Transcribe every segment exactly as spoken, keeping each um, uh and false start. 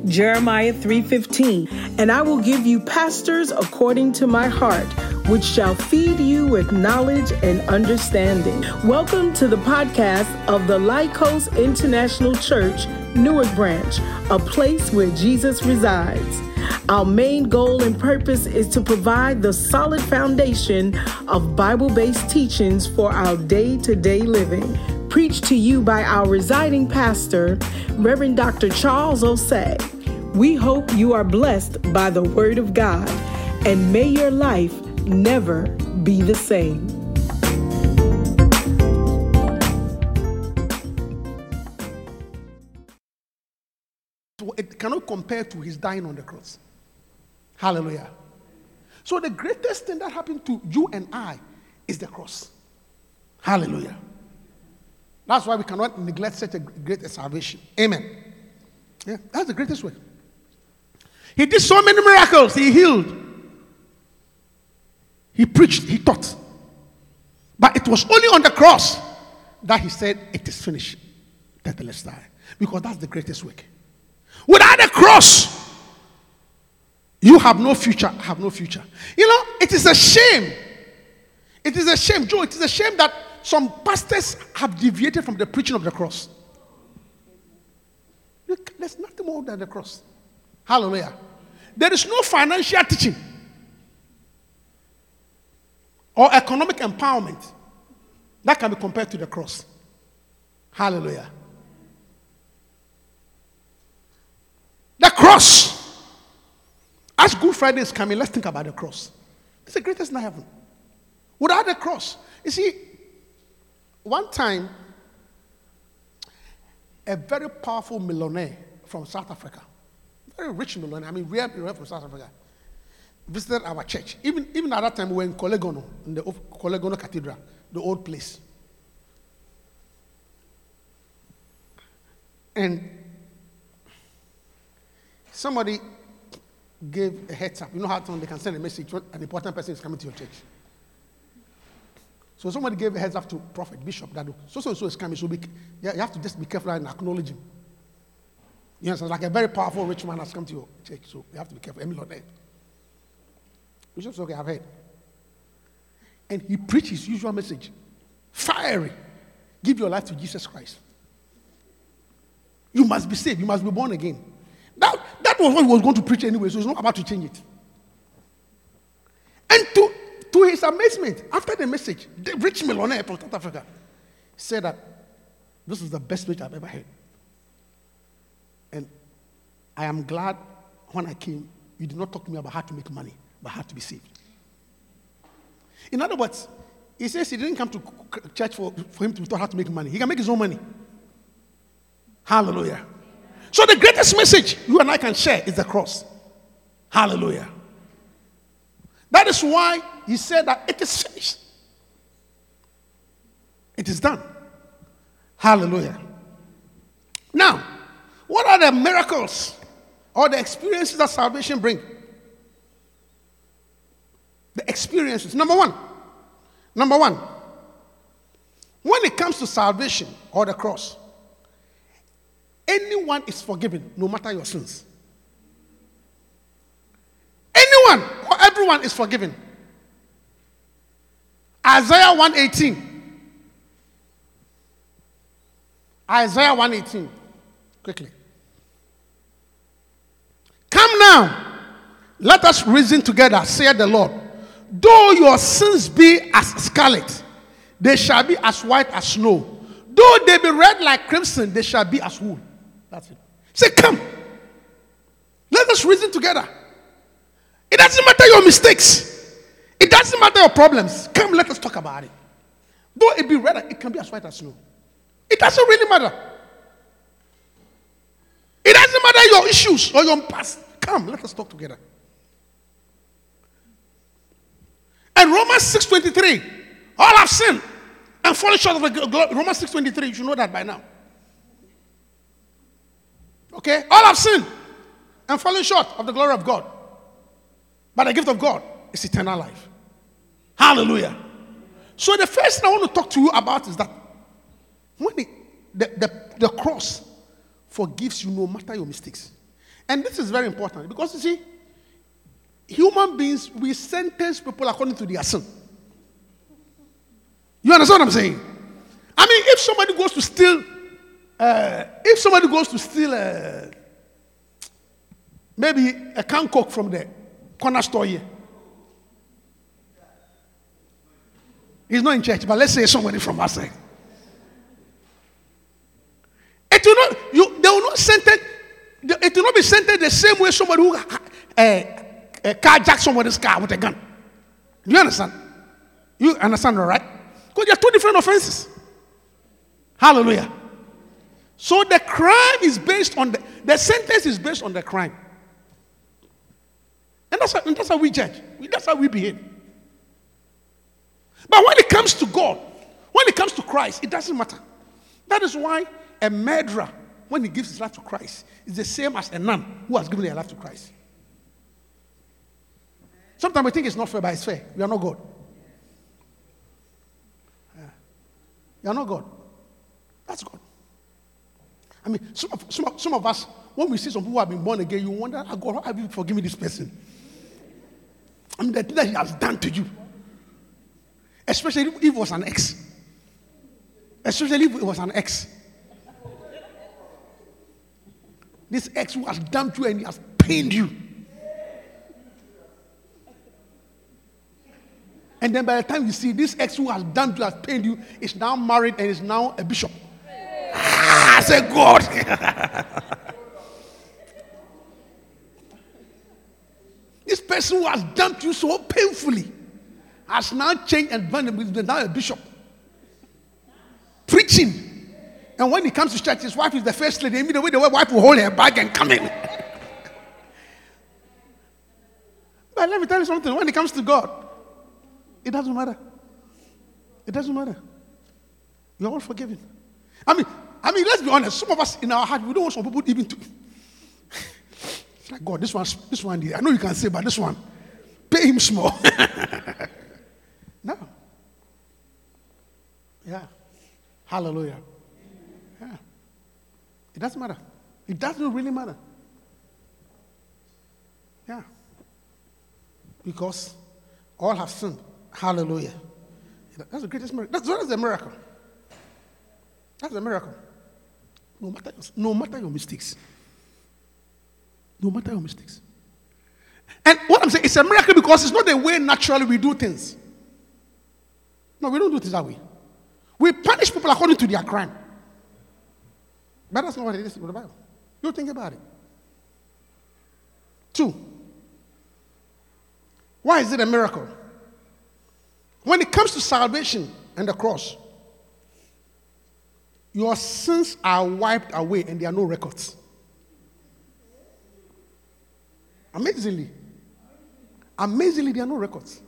Jeremiah three fifteen. And I will give you pastors according to my heart, which shall feed you with knowledge and understanding. Welcome to the podcast of the Lycos International Church, Newark Branch, a place where Jesus resides. Our main goal and purpose is to provide the solid foundation of Bible-based teachings for our day-to-day living. Preached to you by our residing pastor, Reverend Doctor Charles Osei. We hope you are blessed by the Word of God, and may your life never be the same. It cannot compare to his dying on the cross. Hallelujah. So the greatest thing that happened to you and I is the cross. Hallelujah. That's why we cannot neglect such a great salvation. Amen. Yeah, that's the greatest way. He did so many miracles. He healed. He preached. He taught. But it was only on the cross that he said, it is finished. Tetelestai. Because that's the greatest work. Without the cross, you have no future. Have no future. You know, it is a shame. It is a shame, Joe. It is a shame that some pastors have deviated from the preaching of the cross. Look, there's nothing more than the cross. Hallelujah. There is no financial teaching or economic empowerment that can be compared to the cross. Hallelujah. The cross. As Good Friday is coming, let's think about the cross. It's the greatest in heaven. Without the cross, you see, one time, a very powerful millionaire from South Africa, very rich millionaire, I mean, real millionaire from South Africa, visited our church. Even, even at that time, we were in Kolegono, in the Kolegono Cathedral, the old place. And somebody gave a heads up. You know how they can send a message when an important person is coming to your church. So somebody gave a heads up to prophet, bishop, that so so so is coming. So be, you have to just be careful and acknowledge him. You know, so like a very powerful rich man has come to your church, so you have to be careful. Emil on Bishop said, okay, I've heard. And he preached his usual message, fiery. Give your life to Jesus Christ. You must be saved. You must be born again. That, that was what he was going to preach anyway, so he's not about to change it. And to, to his amazement, after the message, the rich millionaire from South Africa said that this is the best message I've ever heard. And I am glad when I came, you did not talk to me about how to make money, but how to be saved. In other words, he says he didn't come to church for, for him to be taught how to make money. He can make his own money. Hallelujah. So the greatest message you and I can share is the cross. Hallelujah. That is why he said that it is finished. It is done. Hallelujah. Now, what are the miracles or the experiences that salvation brings? The experiences. Number one. Number one. When it comes to salvation or the cross, anyone is forgiven, no matter your sins. Anyone or everyone is forgiven. Isaiah one eighteen. Isaiah one eighteen. Quickly. Come now, let us reason together, saith the Lord. Though your sins be as scarlet, they shall be as white as snow. Though they be red like crimson, they shall be as wool. That's it. Say, come. Let us reason together. It doesn't matter your mistakes. It doesn't matter your problems. Come, let us talk about it. Though it be red, it can be as white as snow. It doesn't really matter. It doesn't matter your issues or your past. Come, let us talk together. And Romans six twenty-three, all have sinned and fallen short of the glory. Romans six twenty-three, you should know that by now. Okay? All have sinned and fallen short of the glory of God. But the gift of God is eternal life. Hallelujah. So the first thing I want to talk to you about is that when it, the, the, the cross forgives you no matter your mistakes. And this is very important because you see, human beings, we sentence people according to their sin. You understand what I'm saying? I mean, if somebody goes to steal, uh, if somebody goes to steal uh, maybe a can coke from the corner store here, he's not in church, but let's say somebody from outside. It will not, you, they will not sentence, it will not be sentenced the same way somebody who uh, uh, carjacked somebody's car with a gun. Do you understand? You understand, all right? Because there are two different offenses. Hallelujah. So the crime is based on the, the sentence is based on the crime. And that's how, and that's how we judge. That's how we behave. But when it comes to God, when it comes to Christ, it doesn't matter. That is why a murderer, when he gives his life to Christ, is the same as a nun who has given their life to Christ. Sometimes we think it's not fair, but it's fair. We are not God. Yeah. You are not God. That's God. I mean, some of, some, of, some of us, when we see some people who have been born again, you wonder, oh God, how have you forgiven this person? I mean, the thing that he has done to you. Especially if it was an ex. Especially if it was an ex. This ex who has dumped you and he has pained you. And then by the time you see this ex who has dumped you, has pained you, is now married and is now a bishop. Ah, I say, God. This person who has dumped you so painfully has now changed and is now a bishop. Preaching. And when he comes to church, his wife is the first lady. Immediately the wife will hold her bag and come in. But let me tell you something. When it comes to God, it doesn't matter. It doesn't matter. You're all forgiven. I mean, I mean, let's be honest. Some of us in our heart, we don't want some people even to. It's like, God, this one, this one, I know you can say, but this one, pay him small. No. Yeah. Hallelujah. Yeah. It doesn't matter. It doesn't really matter. Yeah. Because all have sinned. Hallelujah. That's the greatest miracle. That's, that's the miracle. That's the miracle. No matter, no matter your mistakes. No matter your mistakes. And what I'm saying, it's a miracle because it's not the way naturally we do things. No, we don't do things that way. We punish people according to their crime. But that's not what it is in the Bible. You think about it. Two. Why is it a miracle? When it comes to salvation and the cross, your sins are wiped away and there are no records. Amazingly. Amazingly, there are no records.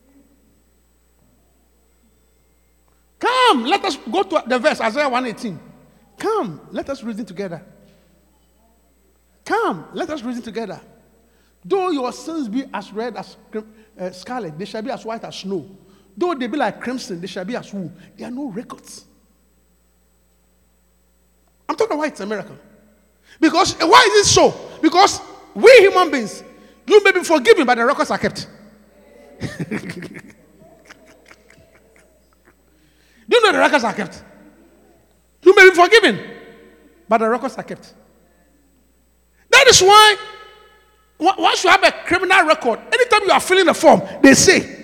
Come, let us go to the verse, Isaiah one eighteen. Come, let us reason together. Come, let us reason together. Though your sins be as red as uh, scarlet, they shall be as white as snow. Though they be like crimson, they shall be as wool. There are no records. I'm talking about why it's a miracle. Because, why is it so? Because we human beings, you may be forgiven, but the records are kept. Do you know the records are kept? You may be forgiven, but the records are kept. That is why, once you have a criminal record, anytime you are filling a form, they say,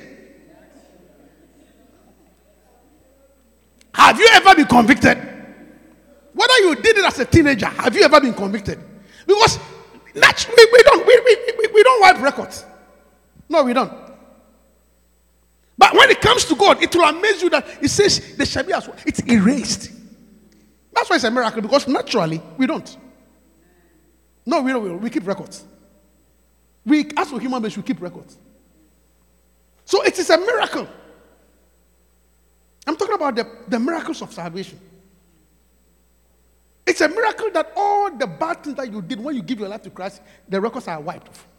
have you ever been convicted? Whether you did it as a teenager, have you ever been convicted? Because naturally, we don't, we, we, we, we don't wipe records. No, we don't. But when it comes to God, it will amaze you that it says there shall be as well. It's erased. That's why it's a miracle, because naturally we don't. No, we don't. We keep records. We, as for human beings, we keep records. So it is a miracle. I'm talking about the, the miracles of salvation. It's a miracle that all the bad things that you did when you give your life to Christ, the records are wiped off.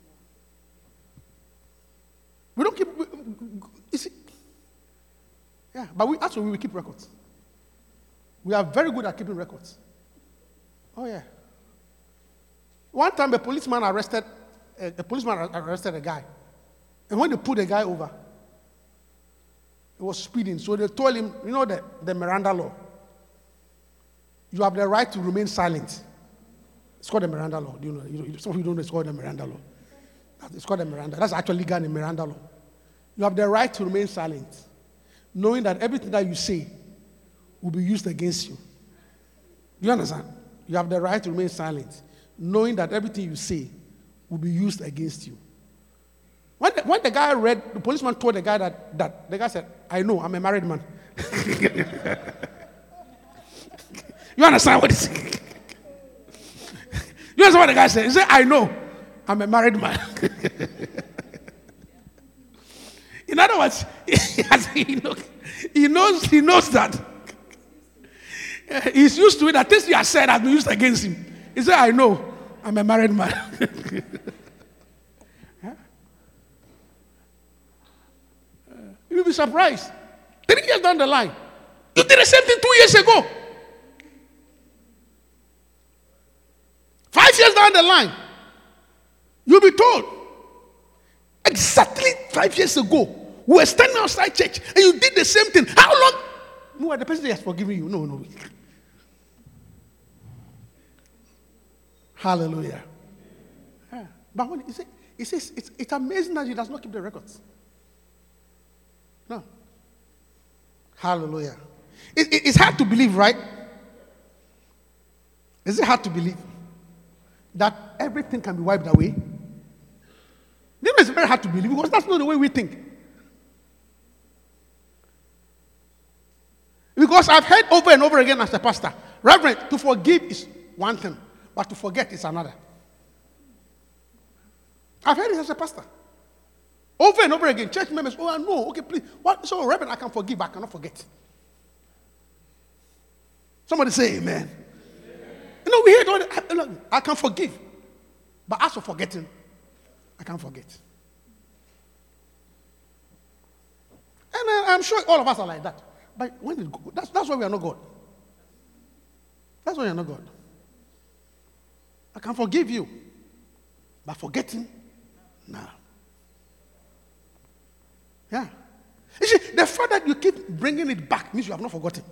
We don't keep, we, you see, yeah, but we actually we keep records. We are very good at keeping records. Oh yeah. One time a policeman arrested a, a policeman arrested a guy. And when they put the guy over, he was speeding. So they told him, you know the, the Miranda law. You have the right to remain silent. It's called the Miranda law. Do you know? You know some of you don't know it's called the Miranda law. It's called the Miranda. That's actually legal in Miranda law. You have the right to remain silent, knowing that everything that you say will be used against you. Do you understand? You have the right to remain silent, knowing that everything you say will be used against you. When the, when the guy read, the policeman told the guy that, that the guy said, I know, I'm a married man. You understand what he's saying? You understand what the guy said? He said, I know, I'm a married man. In other words, he knows, he knows, he knows that. He's used to it, that things he has said has been used against him. He said, I know, I'm a married man. Huh? uh, You'll be surprised. Three years down the line, you did the same thing two years ago. Five years down the line, you'll be told, exactly five years ago, we were standing outside church and you did the same thing. How long? No, the person has forgiven you. No, no. Hallelujah. Yeah. But when he says, he says it's, it's amazing that he does not keep the records. No. Hallelujah. It, it, it's hard to believe, right? Is it hard to believe that everything can be wiped away? This is very hard to believe because that's not the way we think. Because I've heard over and over again as a pastor, Reverend, to forgive is one thing, but to forget is another. I've heard it as a pastor. Over and over again, church members, oh, no, okay, please. What? So, Reverend, I can forgive, but I cannot forget. Somebody say amen. You know, we hear it all the, look, I can forgive, but as for forgetting, I can't forget. And I, I'm sure all of us are like that. But when it, that's, that's why we are not God. That's why we are not God. I can forgive you, but forgetting, no. Yeah. You see, the fact that you keep bringing it back means you have not forgotten.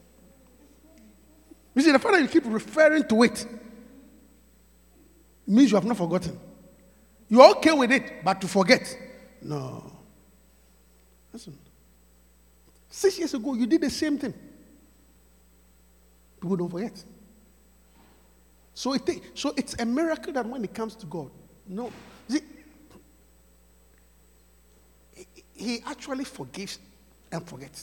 You see, the fact that you keep referring to it means you have not forgotten. You're okay with it, but to forget, no. Listen. Six years ago, you did the same thing. People don't forget. So, it, so it's a miracle that when it comes to God, no. See, he actually forgives and forgets.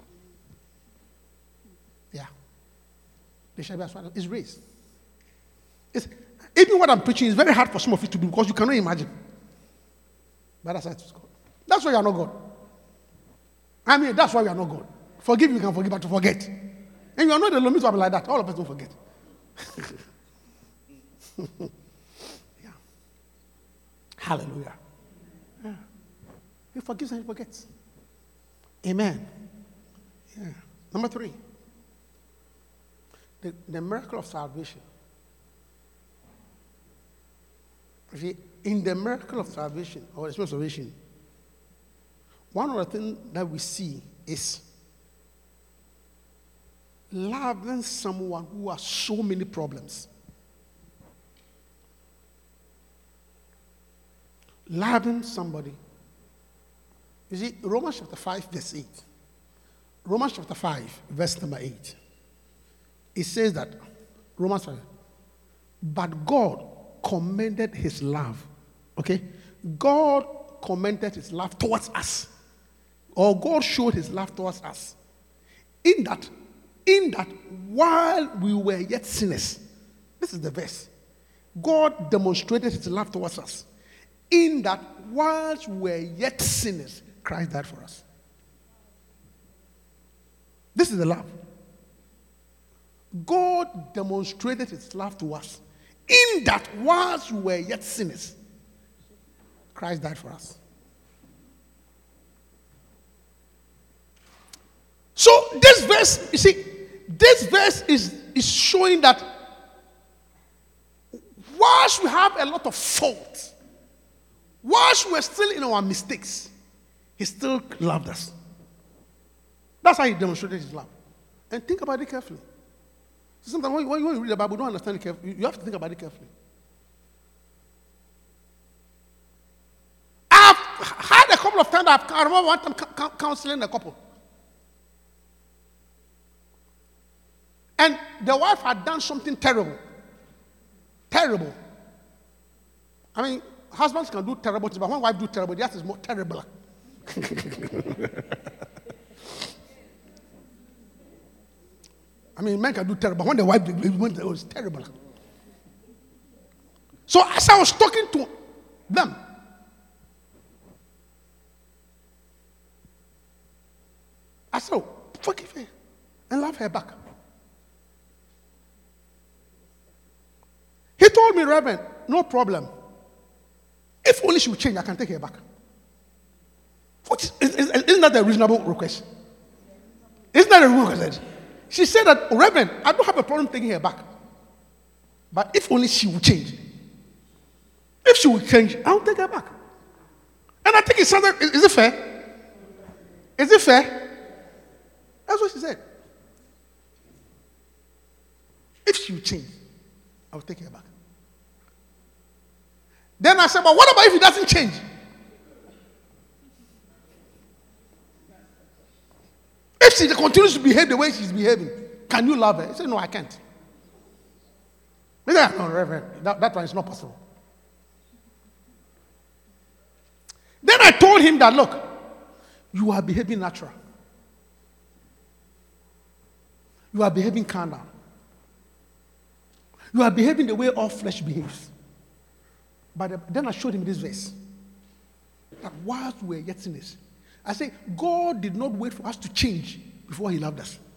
Yeah. They shall be as well. It's raised. It's, even what I'm preaching is very hard for some of you to do because you cannot imagine. But that's how it's God. That's why you are not God. I mean, that's why we are not God. Forgive, you can forgive, but to forget. And you are not the limit to be like that. All of us don't forget. Yeah. Hallelujah. Yeah. He forgives and he forgets. Amen. Yeah. Number three. The, the miracle of salvation. See, in the miracle of salvation, or the salvation, one of the things that we see is loving someone who has so many problems. Loving somebody. You see, Romans chapter five, verse eight. Romans chapter five, verse number eight. It says that, Romans five, but God commended his love. Okay? God commended his love towards us. Or God showed his love towards us. In that, in that while we were yet sinners, this is the verse. God demonstrated his love towards us. In that whilst we were yet sinners, Christ died for us. This is the love. God demonstrated his love to us. In that whilst we were yet sinners, Christ died for us. So this verse, you see, this verse is, is showing that whilst we have a lot of fault, whilst we're still in our mistakes, he still loved us. That's how he demonstrated his love. And think about it carefully. Sometimes when you, when you read the Bible, you don't understand it carefully. You have to think about it carefully. I've had a couple of times, I've, I remember one time counseling a couple. And the wife had done something terrible. Terrible. I mean, husbands can do terrible things, but when wife do terrible, that is more terrible. I mean, men can do terrible, but when the wife did it, it was terrible. So as I was talking to them, I said, forgive her and love her back. He told me, Reverend, no problem. If only she would change, I can take her back. What is, is, isn't that a reasonable request? Isn't that a reasonable request? She said that, Reverend, I don't have a problem taking her back. But if only she would change. If she would change, I'll take her back. And I think it sounded, is it fair? Is it fair? That's what she said. If she would change, I'll take her back. Then I said, but what about if he doesn't change? If she continues to behave the way she's behaving, can you love her? He said, no, I can't. He said, no, Reverend, that, that one is not possible. Then I told him that, look, you are behaving natural. You are behaving carnal. You are behaving the way all flesh behaves. But then I showed him this verse. That whilst we were yet sinners, I said, God did not wait for us to change before he loved us.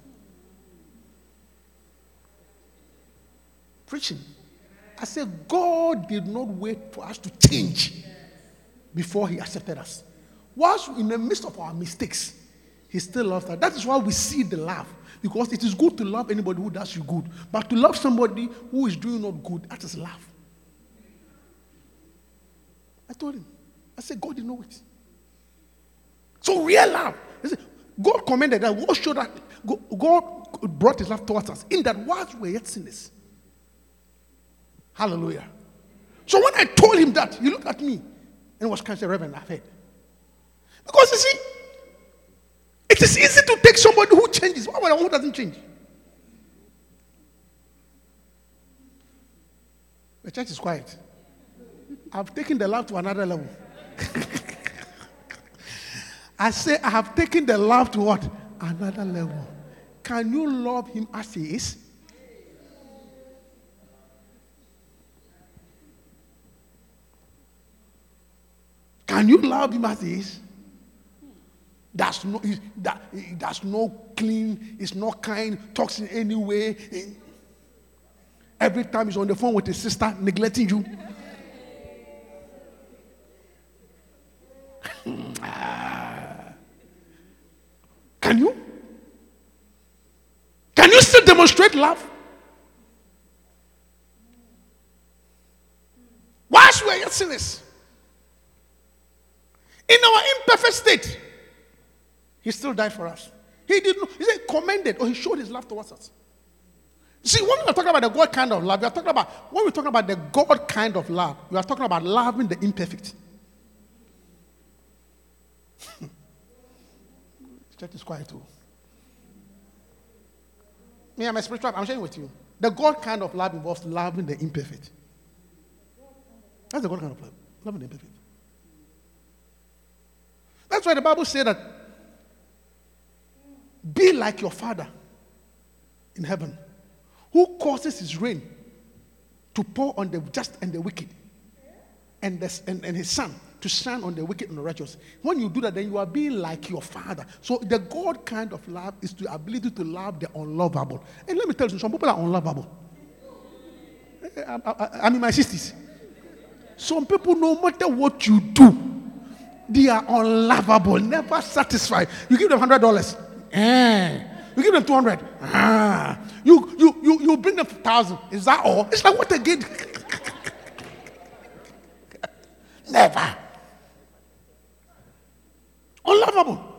Preaching. I said, God did not wait for us to change before he accepted us. Whilst in the midst of our mistakes, he still loves us. That is why we see the love. Because it is good to love anybody who does you good. But to love somebody who is doing not good, that is love. I told him. I said, God didn't know it. So real love. God commended that. God showed that. God brought his love towards us. In that whilst we were yet sinners. Hallelujah. So when I told him that, he looked at me and was kind of saying, Reverend, I've heard. Because you see, it is easy to take somebody who changes. Why would I who doesn't change? The church is quiet. I've taken the love to another level. I say I have taken the love to what? Another level. Can you love him as he is? Can you love him as he is? That's no, that, that's no clean, it's not kind, talks in any way. Every time he's on the phone with his sister, neglecting you. Can you? Can you still demonstrate love? Whilst we are yet sinners, in our imperfect state, he still died for us. He did not, he said, commended, or he showed his love towards us. See, when we are talking about the God kind of love, we are talking about, when we're talking about the God kind of love, we are talking about loving the imperfect. Church is quiet too. Me, I'm a spiritual, I'm sharing with you. The God kind of love involves loving the imperfect. That's the God kind of love, loving the imperfect. That's why the Bible says that be like your Father in heaven, who causes his rain to pour on the just and the wicked, and, the, and, and his Son to shine on the wicked and the righteous. When you do that, then you are being like your Father. So the God kind of love is the ability to love the unlovable. And let me tell you, some people are unlovable. I, I, I'm in my sixties. Some people, no matter what you do, they are unlovable, never satisfied. You give them one hundred dollars. Eh. You give them two hundred. Ah. You, you, you, you bring them one thousand. Is that all? It's like, what again? Never. Unlovable.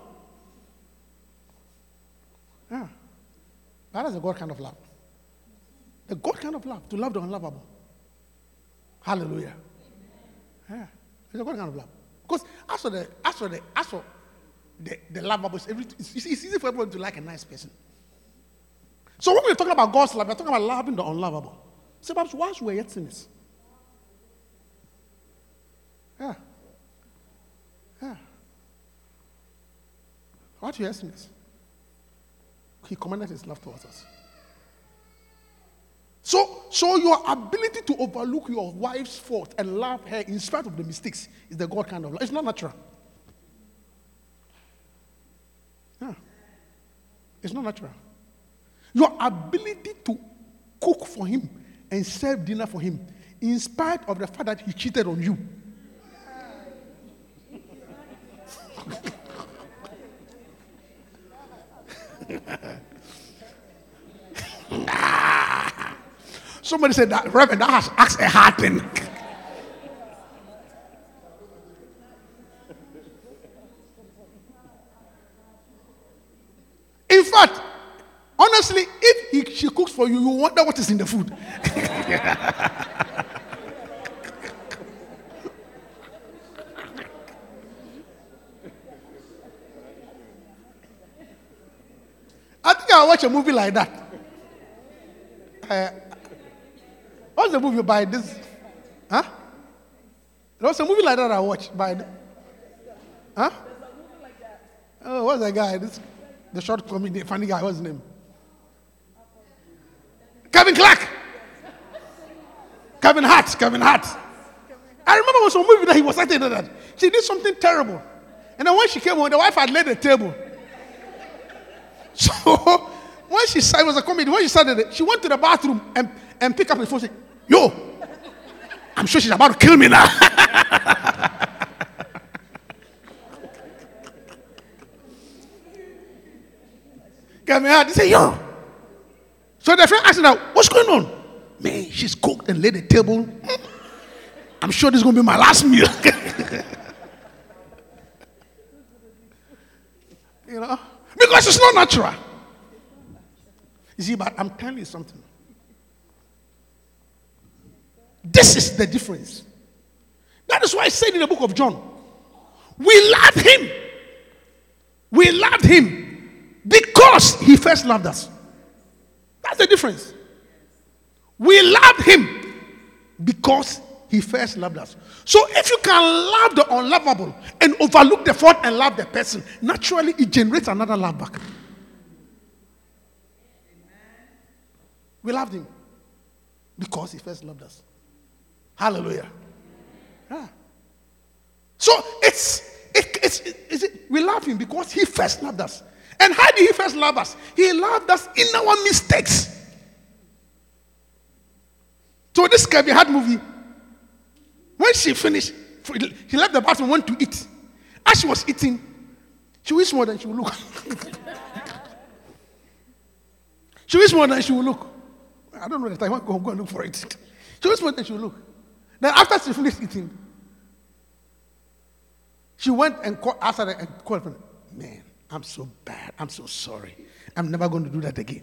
Yeah. That is a God kind of love. The God kind of love, to love the unlovable. Hallelujah. Yeah. It's a God kind of love. Because as for the, as for the, as for the, the lovable, it's, it's, it's easy for everyone to like a nice person. So when we're talking about God's love, we're talking about loving the unlovable. So perhaps whilst we're yet sinners. Yeah. Yeah. What you asking is, He commanded His love towards us. So, so your ability to overlook your wife's fault and love her in spite of the mistakes is the God kind of love. It's not natural. Yeah. It's not natural. Your ability to cook for him and serve dinner for him in spite of the fact that he cheated on you. Somebody said that, Reverend, that has asked a hard thing. In fact, honestly, if he, she cooks for you, you wonder what is in the food. I think I watch a movie like that. Uh, what's the movie by this? Huh? There was a movie like that I watched by. The, huh? Oh, what's that guy? This, the short comedy, funny guy. What's his name? Kevin Clark. Kevin Hart. Kevin Hart. I remember there was a movie that he was acting in that. She did something terrible, and then when she came home, the wife had laid the table. So when she said it was a comedy, when she started it, she went to the bathroom and, and picked up the phone and said, "Yo, I'm sure she's about to kill me now." Kevin Hart, he said, "Yo." So the friend asked her, "What's going on?" "Man, she's cooked and laid the table. I'm sure this is going to be my last meal." You know? Because it's not natural. You see, but I'm telling you something. This is the difference. That is why I said in the book of John, we loved him. We loved him because he first loved us. That's the difference. We loved him because he first loved us. So if you can love the unlovable and overlook the fault and love the person, naturally it generates another love back. We loved him because he first loved us. Hallelujah. Yeah. So it's, it, it's, it, it's it, we love him because he first loved us. And how did he first love us? He loved us in our mistakes. So this Kevin Hart movie, when she finished, she left the bathroom, went to eat. As she was eating, she wished more than she would look. She wished more than she would look. I don't know the time. I go, go and look for it. She wished more than she would look. Then after she finished eating, she went and called, asked her and called her, "Man, I'm so bad. I'm so sorry. I'm never going to do that again."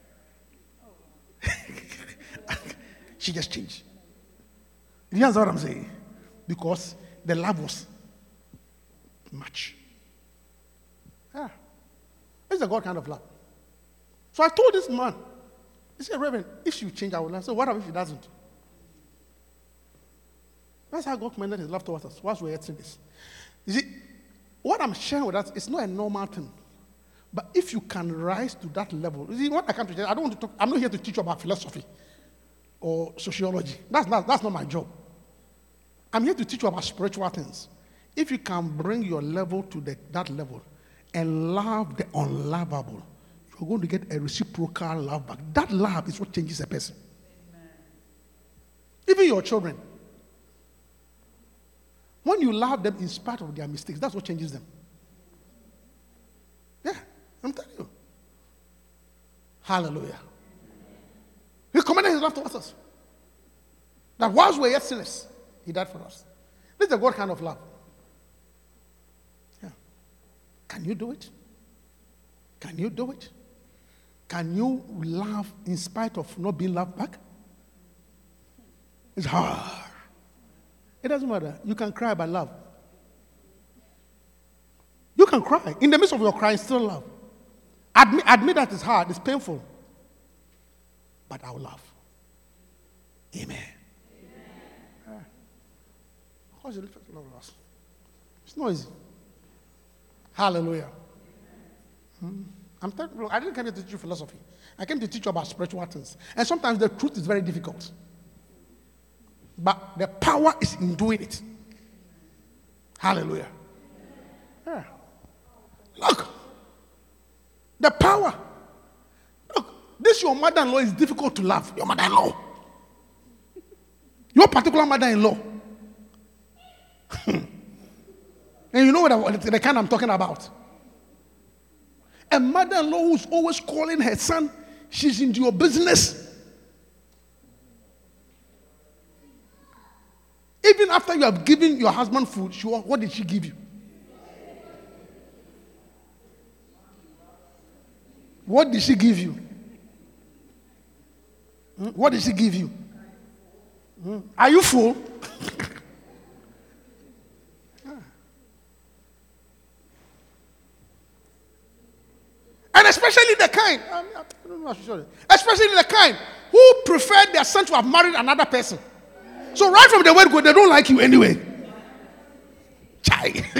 She just changed. You understand what I'm saying? Because the love was much. Yeah. It's a God kind of love. So I told this man, he said, "Reverend, if she change, I will love." So what if she doesn't? That's how God commanded his love towards us whilst we're eating this. You see, what I'm sharing with us is not a normal thing. But if you can rise to that level, you see, what I come to tell you, I don't want to talk, I'm not here to teach you about philosophy or sociology. That's not, that's not my job. I'm here to teach you about spiritual things. If you can bring your level to the, that level and love the unlovable, you're going to get a reciprocal love back. That love is what changes a person. Amen. Even your children. When you love them in spite of their mistakes, that's what changes them. Yeah, I'm telling you. Hallelujah. He commanded his love towards us. That whilst we were yet sinners, he died for us. This is the God kind of love. Yeah. Can you do it? Can you do it? Can you love in spite of not being loved back? It's hard. It doesn't matter. You can cry by love. You can cry. In the midst of your crying, still love. Admit, admit that it's hard, it's painful. But I will love. Amen. Amen. How is it love us? It's not easy. Hallelujah. Hmm. I'm telling you, I didn't come here to teach you philosophy. I came to teach you about spiritual things. And sometimes the truth is very difficult. But the power is in doing it. Hallelujah. Yeah. Look. The power. Look, this your mother-in-law is difficult to love. Your mother-in-law. Your particular mother-in-law. And you know what the kind I'm talking about. A mother-in-law who's always calling her son, she's into your business. Even after you have given your husband food, she, what did she give you? What did she give you? Hmm? What did she give you? Hmm? Are you full? And especially the kind, I don't know how to show it. Especially the kind who prefer their son to have married another person. So right from the word go, they don't like you anyway. Chai.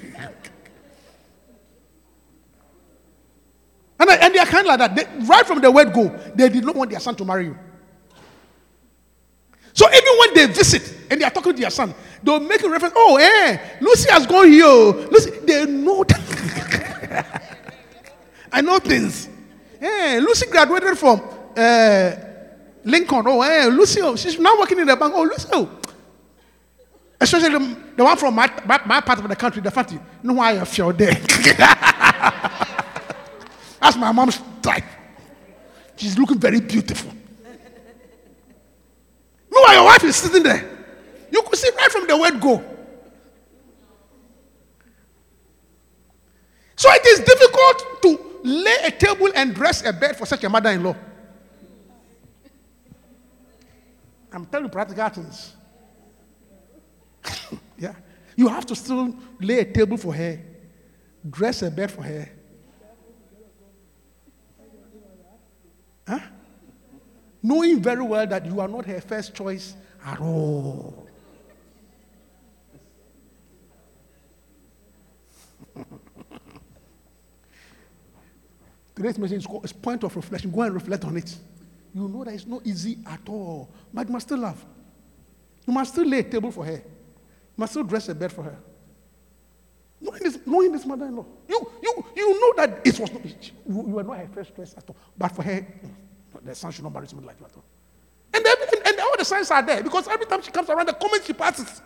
and, and they are kind of like that. They, right from the word go, they did not want their son to marry you. So even when they visit and they are talking to their son, they'll make a reference, oh, eh, Lucy has gone here. Lucy, they know that. I know things. Hey, Lucy graduated from uh, Lincoln. Oh, hey, Lucy, oh, she's now working in the bank. Oh, Lucy, oh. Especially the, the one from my, my, my part of the country, the family. No, why I feel there. That's my mom's type. She's looking very beautiful. No, why your wife is sitting there. You could see right from the word go. So it is difficult to lay a table and dress a bed for such a mother-in-law. I'm telling you practical things. Yeah. You have to still lay a table for her, dress a bed for her. Huh? Knowing very well that you are not her first choice at all. Today's message is called a point of reflection. Go and reflect on it. You know that it's not easy at all. But you must still love. You must still lay a table for her. You must still dress a bed for her. Knowing this, knowing this mother-in-law. You, you, you know that it was not, you, you were not her first choice at all. But for her, the son should not marry somebody like you at all. And, and, and all the signs are there. Because every time she comes around, the comment she passes.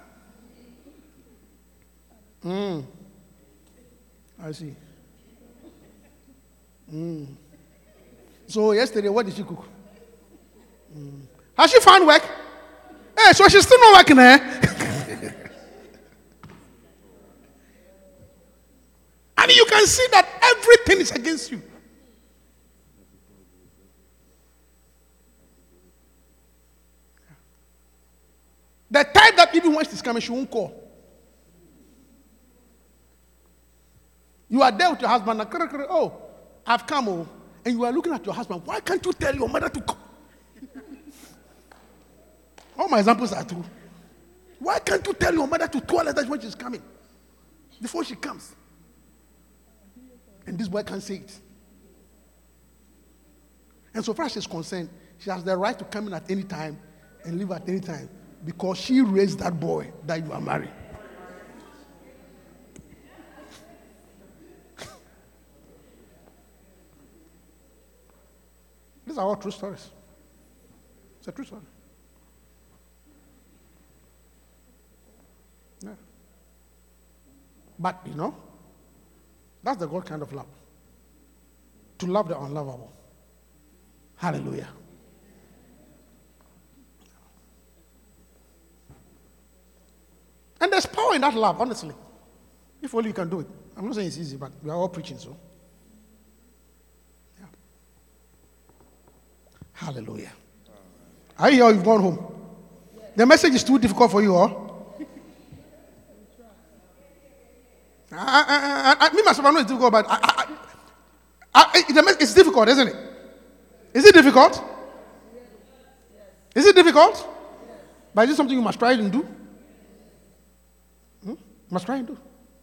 Mm. I see. Mm. So yesterday, what did she cook? Mm. Has she found work? Hey, so she's still not working, eh? I mean, you can see that everything is against you. The type that even when she's coming, she won't call. You are there with your husband, and oh, I've come, oh, and you are looking at your husband. Why can't you tell your mother to come? All my examples are true. Why can't you tell your mother to toilet that when she's coming? Before she comes. And this boy can't say it. And so far as she's concerned, she has the right to come in at any time and leave at any time because she raised that boy that you are married. These are all true stories. It's a true story. Yeah. But, you know, that's the God kind of love. To love the unlovable. Hallelujah. And there's power in that love, honestly. If only you can do it. I'm not saying it's easy, but we are all preaching, so. Yeah. Hallelujah. I hear you've gone home. The message is too difficult for you, huh? I, I, I, I, me myself, I know it's difficult, but I, I, I, I, it's difficult, isn't it? Is it difficult? Is it difficult? But is it something you must try and do? Hmm? Must try and do.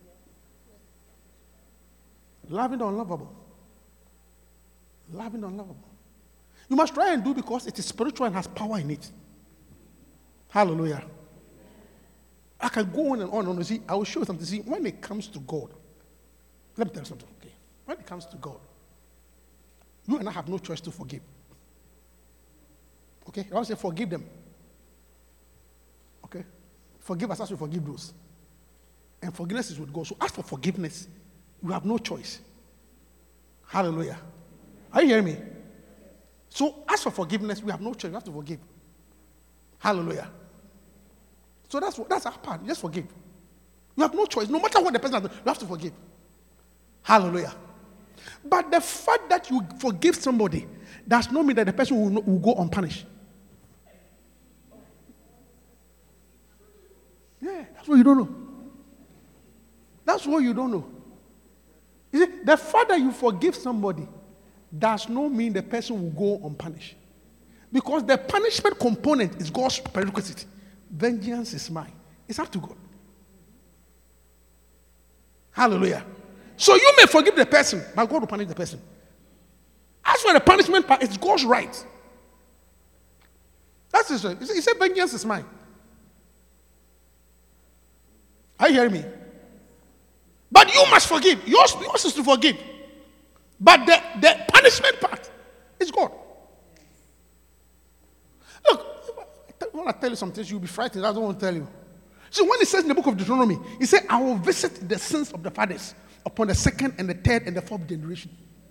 Loving the unlovable. Loving the unlovable. You must try and do because it is spiritual and has power in it. Hallelujah. I can go on and on and on. See, I will show you something. See, when it comes to God, let me tell you something. Okay. When it comes to God, you and I have no choice to forgive. Okay? I want to say forgive them. Okay? Forgive us as we forgive those. And forgiveness is with God. So ask for forgiveness. You have no choice. Hallelujah. Are you hearing me? So ask for forgiveness. We have no choice. We have to forgive. Hallelujah. So that's that's our part. Just forgive. You have no choice. No matter what the person has done, you have to forgive. Hallelujah. But the fact that you forgive somebody does not mean that the person will, will go unpunished. Yeah, that's what you don't know. That's what you don't know. You see, the fact that you forgive somebody does not mean the person will go unpunished. Because the punishment component is God's prerequisite. Vengeance is mine. It's up to God. Hallelujah. So you may forgive the person, but God will punish the person. As for the punishment part, it's God's right. That's his right. He said, vengeance is mine. Are you hearing me? But you must forgive. Yours, yours is to forgive. But the, the punishment part is God. Look, when I tell you some things, you'll be frightened. I don't want to tell you. See, when it says in the book of Deuteronomy, he said, I will visit the sins of the fathers upon the second and the third and the fourth generation.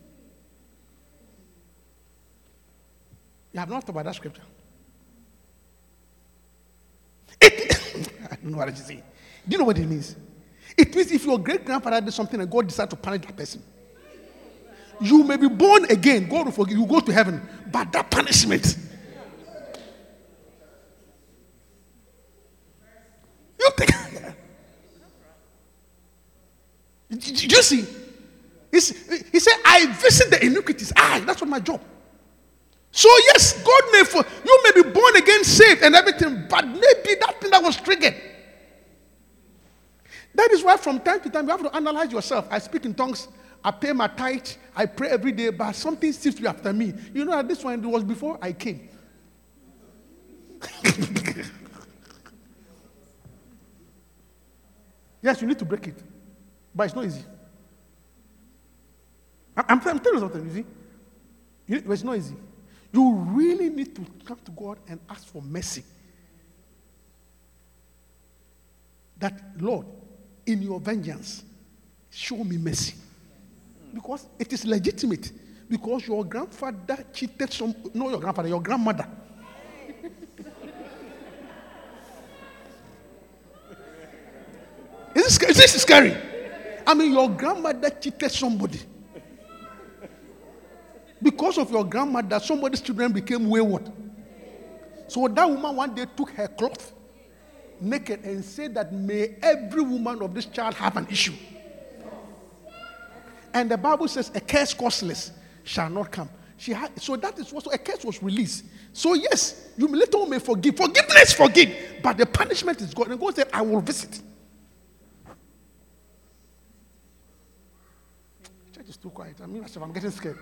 You have not thought about that scripture. It, I don't know what to say. Do you know what it means? It means if your great grandfather did something and God decided to punish that person, you may be born again, God will forgive you, go to heaven, but that punishment, you think, did you see? He's, he said, I visit the iniquities. Ah, that's what my job. So yes, God may, for you may be born again, saved and everything, but maybe that thing that was triggered. That is why from time to time you have to analyze yourself. I speak in tongues, I pay my tithe, I pray every day, but something seems to be after me. You know that this one was before I came. Yes, you need to break it, but it's not easy. I'm, I'm telling you something, you see. You, it's not easy. You really need to come to God and ask for mercy. That, Lord, in your vengeance, show me mercy. Because it is legitimate. Because your grandfather cheated some, no, your grandfather, your grandmother. Is this, is this scary? I mean, your grandmother cheated somebody. Because of your grandmother, somebody's children became wayward. So that woman one day took her cloth, naked, and said that may every woman of this child have an issue. And the Bible says a curse causeless shall not come. She had, so that is what, so a curse was released. So yes, you later may forgive. Forgiveness, forgive. But the punishment is God. And God said, I will visit. Church is too quiet. I mean, myself, I'm getting scared.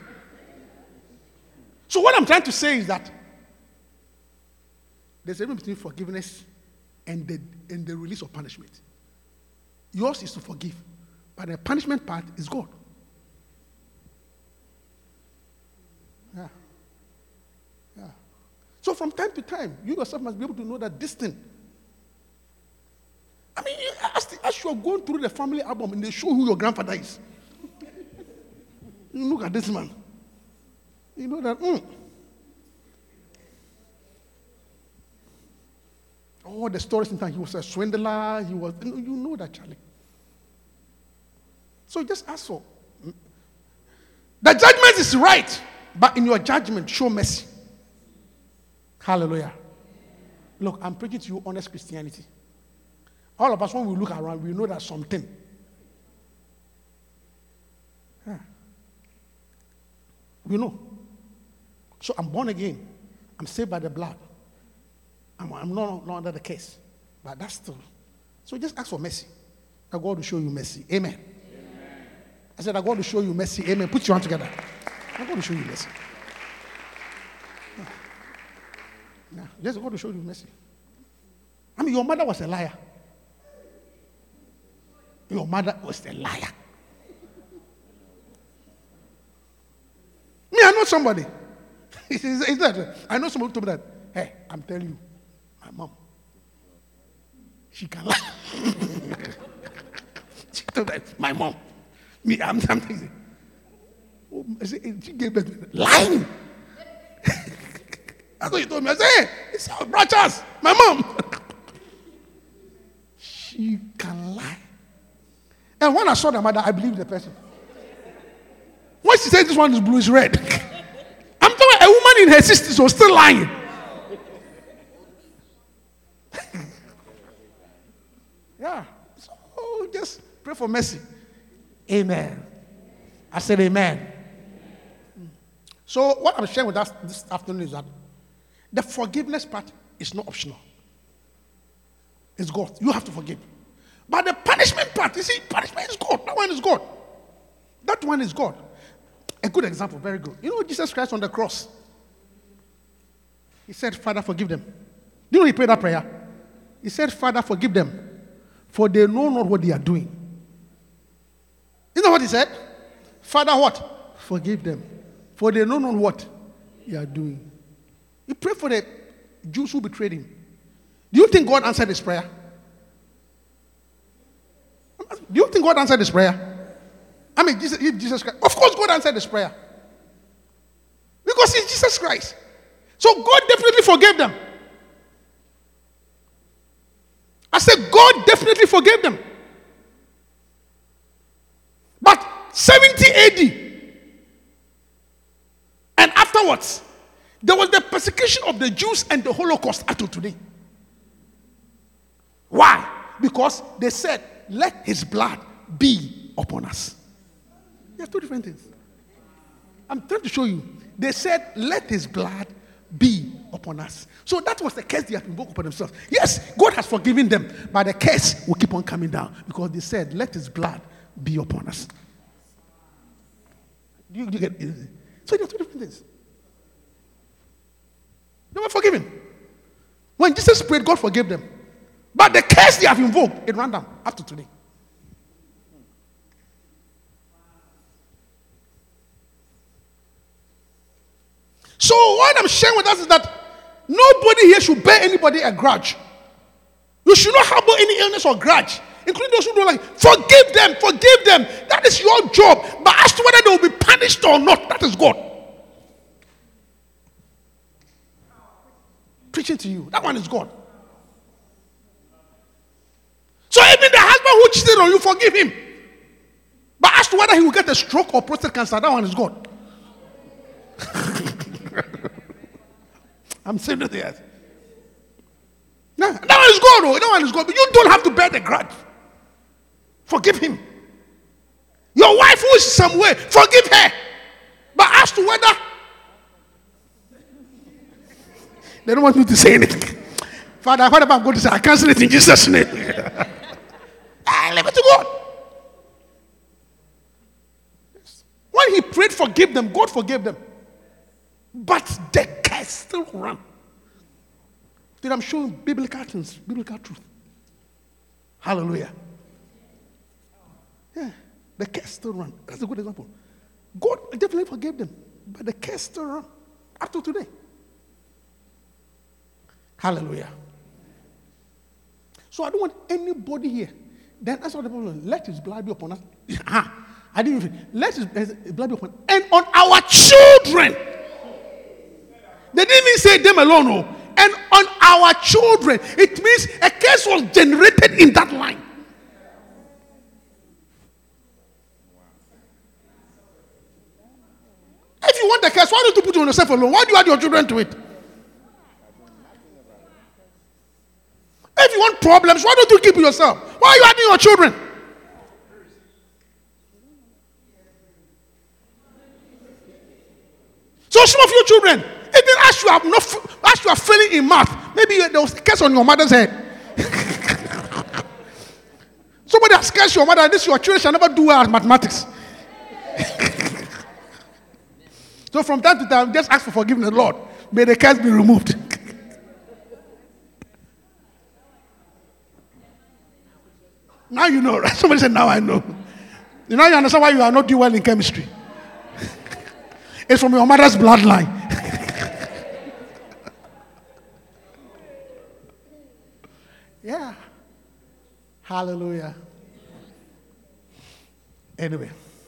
So what I'm trying to say is that there's a difference between forgiveness and the, and the release of punishment. Yours is to forgive, but the punishment part is God. Yeah. Yeah. So from time to time, you yourself must be able to know that this thing. I mean, as, the, as you're going through the family album and they show who your grandfather is, you look at this man. You know that, mm, all the stories in time. He was a swindler. He was, you know that, Charlie. So just ask for. The judgment is right, but in your judgment, show mercy. Hallelujah. Look, I'm preaching to you honest Christianity. All of us, when we look around, we know that something. Yeah. We know. So I'm born again. I'm saved by the blood. I'm, I'm not, not under the curse. But that's still. So just ask for mercy. That God will show you mercy. Amen. Amen. I said, that God will show you mercy. Amen. Put your hand together. That God will show you mercy. Yeah. Yeah. Just God will show you mercy. I mean, your mother was a liar. Your mother was a liar. Me, I know somebody. Is, is that, I know somebody who told me that, hey, I'm telling you, my mom, she can lie. She told me, my mom, me, I'm something. Oh, she gave birth to me. Lying. That's what she told me. I said, hey, it's our brothers, my mom. She can lie. And when I saw the mother, I believed the person. When she said this one is blue, it's red. I'm talking about a woman in her sixties was still lying. Yeah. So just pray for mercy. Amen. I said amen. So what I'm sharing with us this afternoon is that the forgiveness part is not optional. It's God. You have to forgive. But the punishment part, you see, punishment is God. That one is God. That one is God. A good example, very good. You know Jesus Christ on the cross? He said, Father, forgive them. Do you know he prayed that prayer? He said, Father, forgive them, for they know not what they are doing. Isn't that what he said? Father, what? Forgive them, for they know not what they are doing. He prayed for the Jews who betrayed him. Do you think God answered his prayer? Do you think God answered his prayer? I mean, Jesus, Jesus Christ. Of course, God answered this prayer. Because he's Jesus Christ. So God definitely forgave them. I said, God definitely forgave them. But seventy A D, and afterwards, there was the persecution of the Jews and the Holocaust up to today. Why? Because they said, let his blood be upon us. There are two different things. I'm trying to show you. They said, let his blood be upon us. So that was the curse they have invoked upon themselves. Yes, God has forgiven them, but the curse will keep on coming down because they said, let his blood be upon us. Do you, do you get it? So there are two different things. They were forgiven. When Jesus prayed, God forgave them. But the curse they have invoked, it ran down up to today. So what I'm sharing with us is that nobody here should bear anybody a grudge. You should not harbor any illness or grudge, including those who don't like. Forgive them, forgive them. That is your job. But as to whether they will be punished or not, that is God. Preaching to you, that one is God. So even the husband who cheated on you, forgive him. But as to whether he will get a stroke or prostate cancer, that one is God. I'm saying that yes. No, that one is God, oh, that one is God. But you don't have to bear the grudge. Forgive him. Your wife who is somewhere, forgive her. But as to whether they don't want me to say anything. Father, whatever I'm going to say, I cancel it in Jesus' name. I leave it to God. When he prayed, forgive them, God forgave them. But the curse still ran. Then I'm showing biblical things, biblical truth. Hallelujah. Yeah, the curse still ran. That's a good example. God definitely forgave them, but the curse still ran up to today. Hallelujah. So I don't want anybody here. Then that's what the problem. Let his blood be upon us. I didn't even. Let his, his blood be upon us. And on our children. They didn't even say them alone, no. and on our children. It means a curse was generated in that line. If you want the curse, why don't you put it on yourself alone? Why do you add your children to it? If you want problems, why don't you keep it yourself? Why are you adding your children? So some of your children, even as you have not, as you are failing in math, maybe there was a curse on your mother's head. Somebody has cursed your mother, this your children shall never do well at mathematics. So from time to time, just ask for forgiveness, Lord. May the curse be removed. Now you know, right? Somebody said, now I know. You now you understand why you are not doing well in chemistry. It's from your mother's bloodline. Yeah. Hallelujah. Anyway.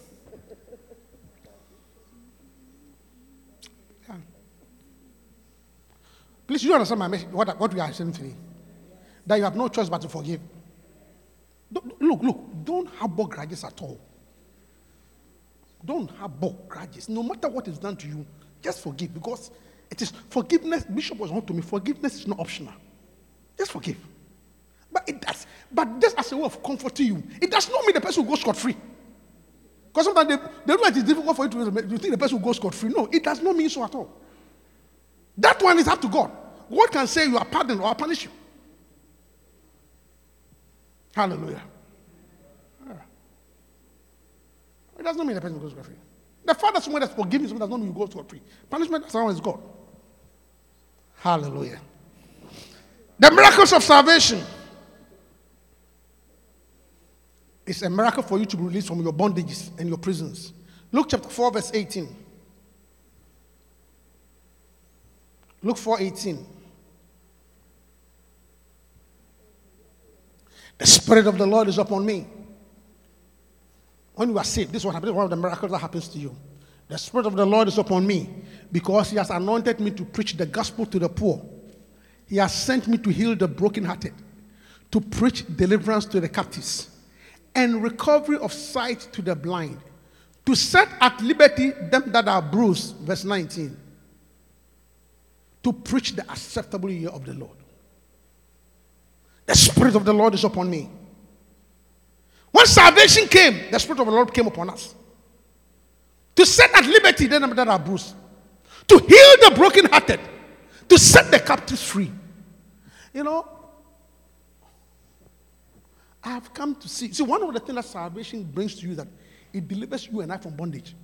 Yeah. Please, you understand my message, what, what we are saying today? That you have no choice but to forgive. Don't, look, look, don't harbor grudges at all. Don't harbor grudges. No matter what is done to you, just forgive. Because it is forgiveness. Bishop was on to me. Forgiveness is not optional. Just forgive. But it does. But just as a way of comforting you, it does not mean the person will go scot-free. Because sometimes they, they know it is difficult for you to you think the person will go scot-free. No, it does not mean so at all. That one is up to God. God can say you are pardoned or I'll punish you. Hallelujah. It does not mean the person goes scot-free. The fact that someone has forgiven someone does not mean you go scot-free. Punishment, that's how it's God. Hallelujah. The miracles of salvation. It's a miracle for you to be released from your bondages and your prisons. Luke chapter four, verse eighteen. Luke four, eighteen. The Spirit of the Lord is upon me. When you are saved, this is what happens. This is one of the miracles that happens to you. The Spirit of the Lord is upon me because He has anointed me to preach the gospel to the poor. He has sent me to heal the brokenhearted, to preach deliverance to the captives, and recovery of sight to the blind, to set at liberty them that are bruised, verse nineteen, to preach the acceptable year of the Lord. The Spirit of the Lord is upon me. When salvation came, the Spirit of the Lord came upon us. To set at liberty them that are bruised. To heal the brokenhearted. To set the captives free. You know, I have come to see. See, one of the things that salvation brings to you is that it delivers you and I from bondage.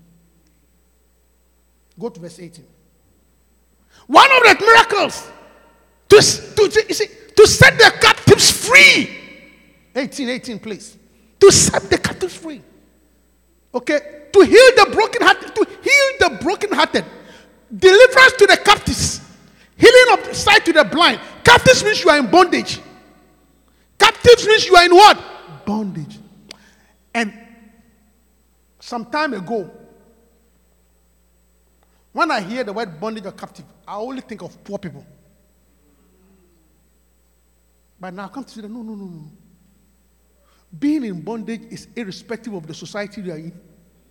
Go to verse eighteen. One of the miracles to, to, you see, to set the captives free. eighteen, eighteen, please. To set the captives free. Okay? To heal the brokenhearted. To heal the brokenhearted. Deliverance to the captives. Healing of the sight to the blind. Captives means you are in bondage. Captives means you are in what? Bondage. And some time ago, when I hear the word bondage or captive, I only think of poor people. But now I come to see that no, no, no, no. Being in bondage is irrespective of the society you are in.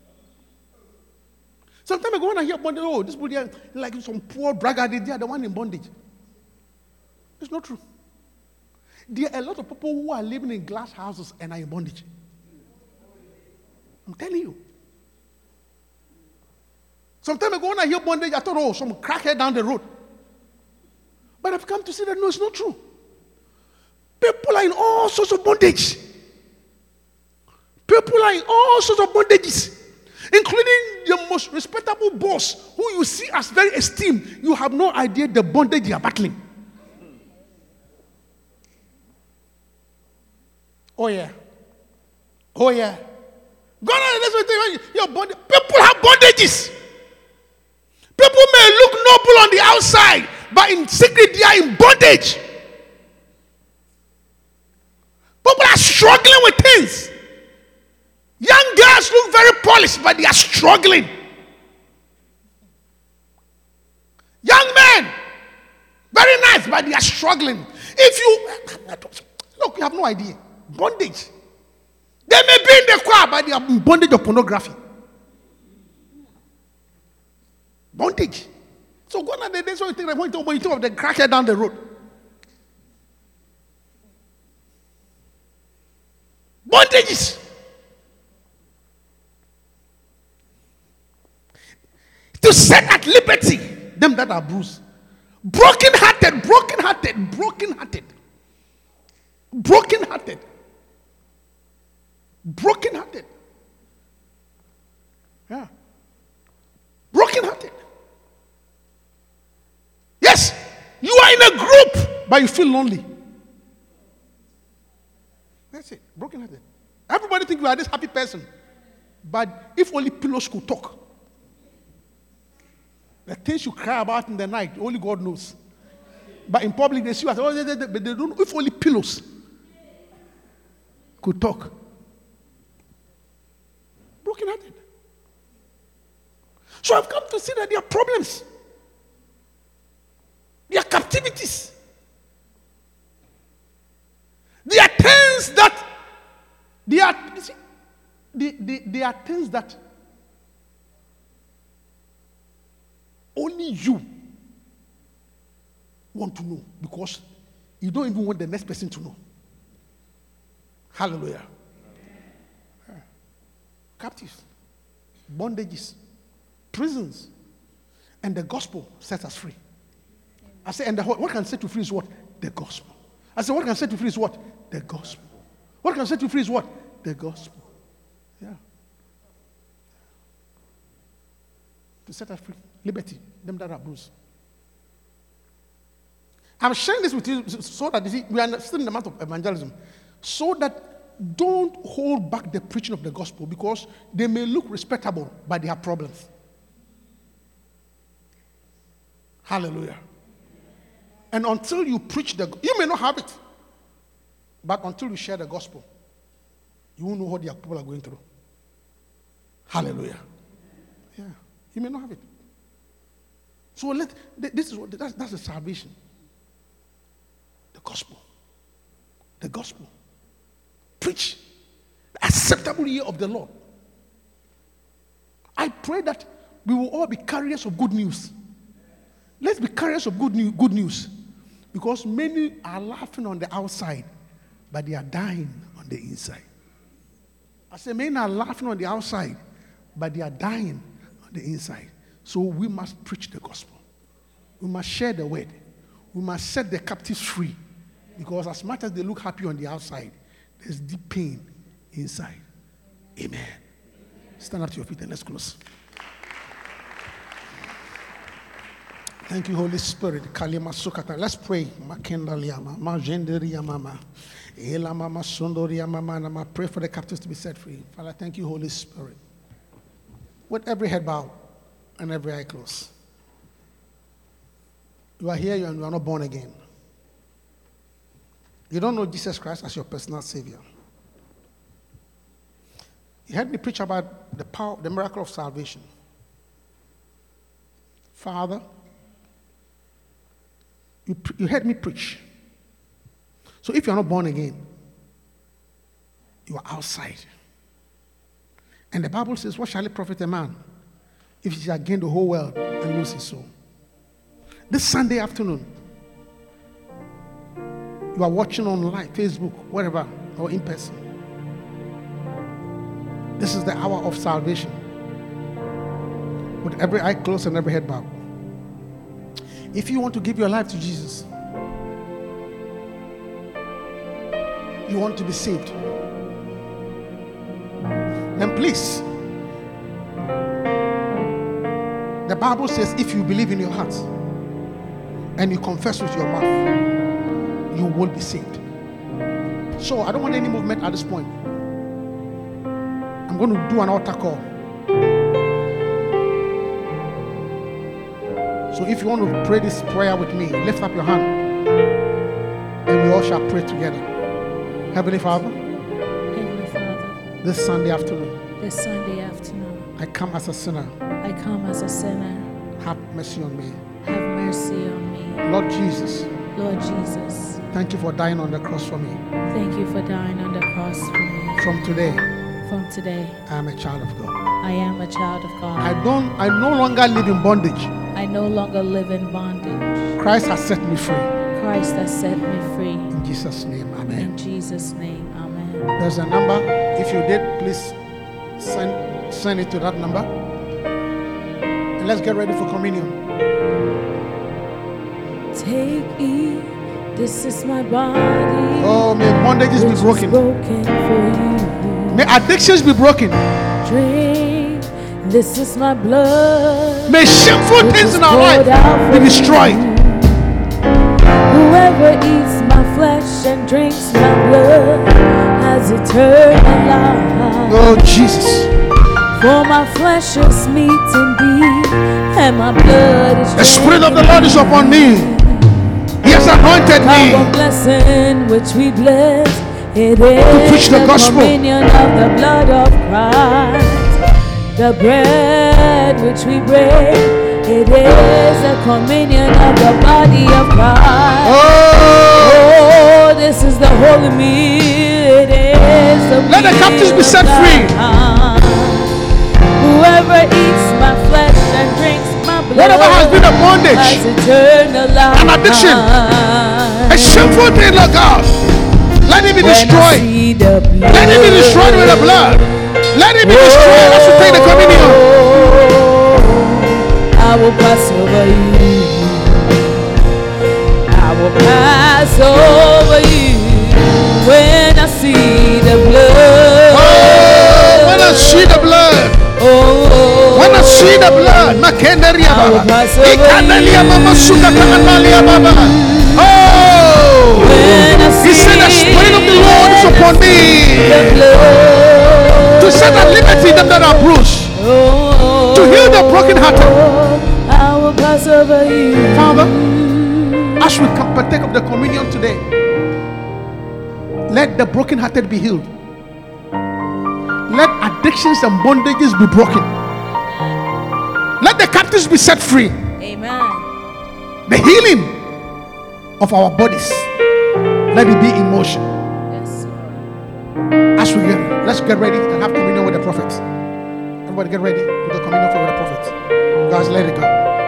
Sometimes I go when I hear bondage, oh, this body is like some poor braggart, they are the one in bondage. It's not true. There are a lot of people who are living in glass houses and are in bondage. I'm telling you. Sometimes ago when I hear bondage, I thought, oh, some crackhead down the road. But I've come to see that no, it's not true. People are in all sorts of bondage. People are in all sorts of bondages, including the most respectable boss who you see as very esteemed. You have no idea the bondage you are battling. Oh yeah. Oh yeah. God, that's what I tell you. Your bondage. People have bondages. People may look noble on the outside, but in secret they are in bondage. People are struggling with things. Young girls look very polished, but they are struggling. Young men, very nice, but they are struggling. If you look, you have no idea. Bondage. They may be in the choir, but they are in bondage of pornography. Bondage. So go on the days when you think, when you think of the crackhead down the road. Bondages. To set at liberty them that are bruised. Broken hearted, broken hearted, broken hearted. Broken hearted. Broken hearted. Yeah. Broken hearted. Yes, you are in a group, but you feel lonely. That's it. Broken hearted. Everybody think you are this happy person. But if only pillows could talk. The things you cry about in the night, only God knows. But in public, they see you as, oh, they, they, they, but they don't know. If only pillows could talk. Broken hearted. So I've come to see that there are problems. There are captivities. There are things that they are, you see, they, they, they are things that only you want to know because you don't even want the next person to know. Hallelujah. Yeah. Captives, bondages, prisons, and the gospel sets us free. I say, and the, what can set you free is what? The gospel. I say, what can set you free is what? The gospel. What can set you free is what? The gospel. Yeah. To set us free. Liberty. Them that are bruised. I'm sharing this with you so that you see, we are still in the month of evangelism. So that don't hold back the preaching of the gospel because they may look respectable, but they have problems. Hallelujah. And until you preach the gospel, you may not have it. But until you share the gospel, you won't know what the people are going through. Hallelujah. Yeah. You may not have it. So let this is what that's, that's the salvation. The gospel. The gospel. Preach the acceptable year of the Lord. I pray that we will all be carriers of good news. Let's be carriers of good news, good news. Because many are laughing on the outside, but they are dying on the inside. I say many are laughing on the outside, but they are dying on the inside. So we must preach the gospel. We must share the word. We must set the captives free. Because as much as they look happy on the outside, there's deep pain inside. Amen. Stand up to your feet and let's close. Thank you, Holy Spirit. Let's pray. Pray for the captives to be set free. Father, thank you, Holy Spirit. With every head bowed and every eye closed. You are here and you are not born again. You don't know Jesus Christ as your personal Savior. You heard me preach about the power, the miracle of salvation. Father, you, you heard me preach. So if you are not born again, you are outside. And the Bible says, what shall it profit a man if he shall gain the whole world and lose his soul? This Sunday afternoon, you are watching online, Facebook, wherever, or in person. This is the hour of salvation. With every eye closed and every head bowed. If you want to give your life to Jesus, you want to be saved, then please, the Bible says if you believe in your heart and you confess with your mouth, you will be saved. So I don't want any movement at this point. I'm going to do an altar call. So if you want to pray this prayer with me, lift up your hand and we all shall pray together. Heavenly Father, Heavenly Father, this Sunday afternoon, this Sunday afternoon, I come as a sinner. I come as a sinner. Have mercy on me. Have mercy on me. Lord Jesus, Lord Jesus, thank you for dying on the cross for me. thank you for dying on the cross for me. From today, From today, I am a child of God. I am a child of God. I don't I no longer live in bondage. I no longer live in bondage. Christ has set me free. Christ has set me free. In Jesus' name, amen. In Jesus' name, amen. There's a number. If you did, please send send it to that number. And let's get ready for communion. Take it, this is my body. Oh, may bondages be which is broken. broken for you. May addictions be broken. Drink, this is my blood. May shameful which things is in our poured life out be for destroyed. you. Whoever eats my flesh and drinks my blood has eternal life. Oh, Jesus. For my flesh is meat indeed, and my blood is The Spirit of the Lord is upon me. He has anointed me. Our blessing which we bless, it is preach the gospel. dominion of the blood of Christ. The bread which we break, it is the communion of the body of Christ. Oh, Oh, this is the holy meal. It is the let the captives be set free. Whoever eats my flesh and drinks my blood, Whatever has been a bondage, has eternal life. an addiction, a shameful thing, Lord God, let it be When I destroyed. see the blood, Let it be destroyed with the blood. Let it be destroyed as we take the communion. I will pass over you. I will pass over you when I see the blood. Oh, when I see the blood. Oh, When I see the blood, Makenderia Baba. Ikandelia Mama Suka Kandalia Baba. Oh, when I He said the Spirit of the Lord is upon the me blood, to set at liberty them that are bruised, oh, to heal the brokenhearted. I will pass over you. Father, as we come partake of the communion today, let the brokenhearted be healed. Let addictions and bondages be broken. Let the captives be set free. Amen. The healing of our bodies, let it be in motion. Yes, Lord. As we get, let's get ready and have communion with the prophet. Everybody get ready with the communion with the prophet. Guys, let it go.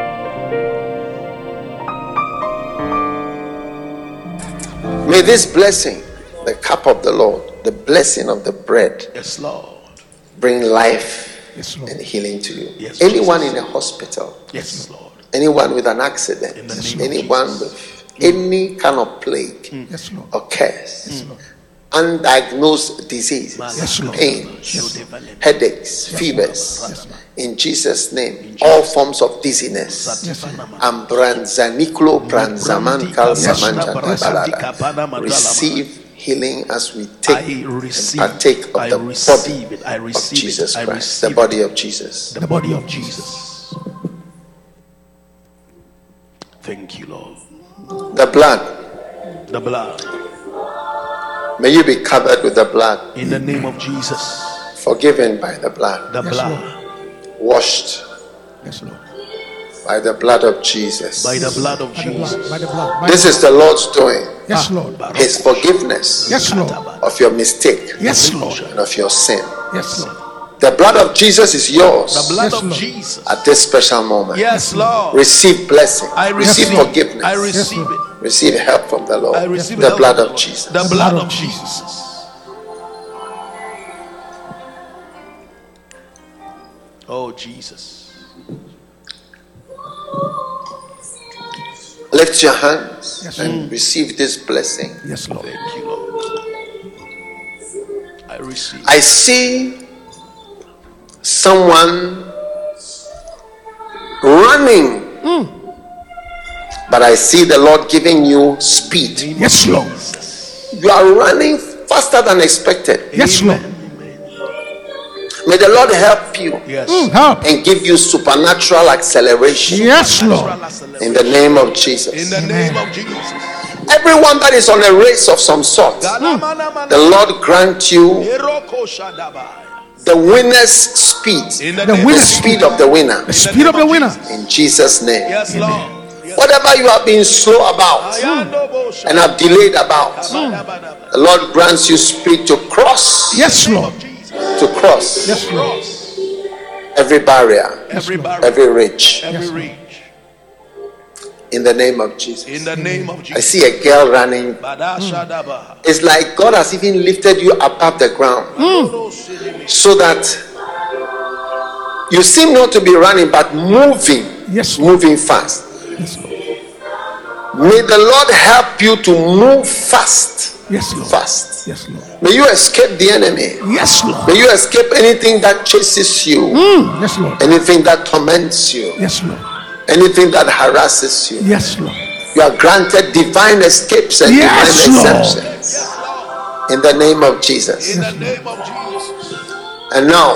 May this blessing, the cup of the Lord, the blessing of the bread, Yes, Lord. bring life Yes, Lord. and healing to you. Yes, anyone Jesus. in a hospital, Yes, Lord. anyone with an accident, In the name of anyone Jesus. with any kind of plague Yes, Lord. or curse, Yes, Lord. undiagnosed diseases, Yes, Lord. pains, Yes, headaches, fevers, Yes, Lord. in Jesus' name, all forms of dizziness. Yes, Lord. Ambranzaniklo pranzamankal Yes, Lord. samantantala. Receive healing as we take I receive, and partake of I the receive body it, I of receive Jesus it, I Christ, receive the body of Jesus. the body of Jesus. Thank you, Lord. The blood, The blood, may you be covered with the blood, in the name of Jesus. forgiven by the blood, The Yes, blood, Lord. washed Yes, Lord. by the blood of Jesus. by the blood of By the blood. Jesus. By the blood. By This the is the Lord's doing, Yes, Lord. his forgiveness Yes, Lord. of your mistake Yes, Lord. and of your sin. Yes, Lord. The blood of Jesus is The yours blood Yes, of Lord. Jesus. at this special moment. Yes, Lord. Receive blessing, I receive receive forgiveness, I receive Lord. it. receive help from the Lord. I receive The help blood from of the Lord. Jesus. The blood of Jesus. Oh, Jesus. Lift your hands Yes, and Lord. receive this blessing. Yes, Lord. Thank you, Lord. I receive. I see someone running, but I see the Lord giving you speed. Yes, Lord. You are running faster than expected. Yes, Lord. May the Lord help you Yes. Help. and give you supernatural acceleration Yes, Lord. in the name of Jesus. In the name of Jesus. Everyone that is on a race of some sort, the Lord grant you the winner's speed, In the The name winner the of speed of the winner, The speed of the winner. in Jesus' name. Yes, Lord. Whatever you have been slow about and have delayed about, the Lord grants you speed to cross. Yes, Lord. To cross. Yes, Lord. Every barrier, Every barrier, every reach. every Yes, reach. In the name of Jesus. In the name of I Jesus. see a girl running. It's like God has even lifted you above the ground, so that you seem not to be running but moving. Yes, Lord. Moving fast. Yes, Lord. May the Lord help you to move fast. Yes, Lord. Fast. Yes, Lord. May you escape the enemy. Yes, Lord. May you escape anything that chases you, Mm. Yes, Lord. anything that torments you, Yes, Lord. anything that harasses you. Yes, Lord. You are granted divine escapes and Yes, divine Lord. exemptions. In the name of Jesus. In the name of Jesus. And now,